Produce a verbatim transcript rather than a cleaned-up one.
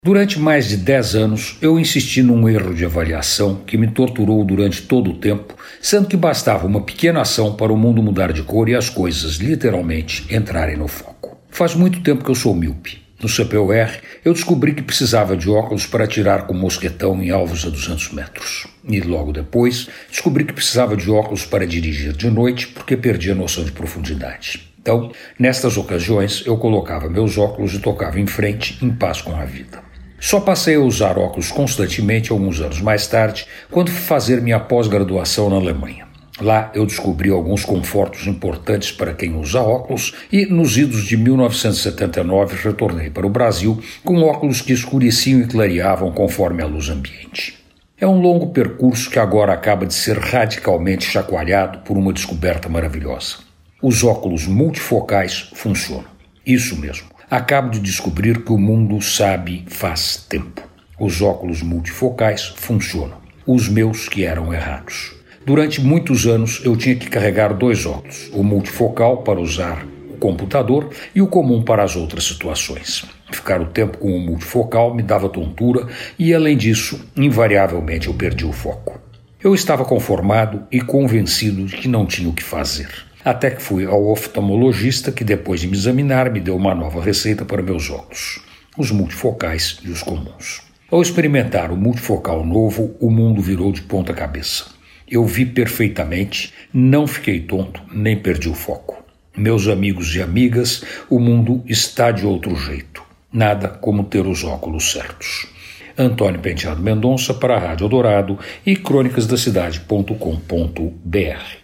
Durante mais de dez anos, eu insisti num erro de avaliação que me torturou durante todo o tempo, sendo que bastava uma pequena ação para o mundo mudar de cor e as coisas, literalmente, entrarem no foco. Faz muito tempo que eu sou míope. No C P U R, eu descobri que precisava de óculos para atirar com mosquetão em alvos a duzentos metros. E logo depois, descobri que precisava de óculos para dirigir de noite porque perdi a noção de profundidade. Então, nestas ocasiões, eu colocava meus óculos e tocava em frente, em paz com a vida. Só passei a usar óculos constantemente alguns anos mais tarde, quando fui fazer minha pós-graduação na Alemanha. Lá eu descobri alguns confortos importantes para quem usa óculos e, nos idos de mil novecentos e setenta e nove, retornei para o Brasil com óculos que escureciam e clareavam conforme a luz ambiente. É um longo percurso que agora acaba de ser radicalmente chacoalhado por uma descoberta maravilhosa. Os óculos multifocais funcionam. Isso mesmo. Acabo de descobrir que o mundo sabe faz tempo. Os óculos multifocais funcionam. Os meus que eram errados. Durante muitos anos eu tinha que carregar dois óculos, o multifocal para usar o computador e o comum para as outras situações. Ficar o tempo com o multifocal me dava tontura e, além disso, invariavelmente eu perdi o foco. Eu estava conformado e convencido de que não tinha o que fazer. Até que fui ao oftalmologista que, depois de me examinar, me deu uma nova receita para meus óculos, os multifocais e os comuns. Ao experimentar o multifocal novo, o mundo virou de ponta cabeça. Eu vi perfeitamente, não fiquei tonto, nem perdi o foco. Meus amigos e amigas, o mundo está de outro jeito. Nada como ter os óculos certos. Antônio Penteado Mendonça para a Rádio Eldorado e crônicas da cidade ponto com ponto br.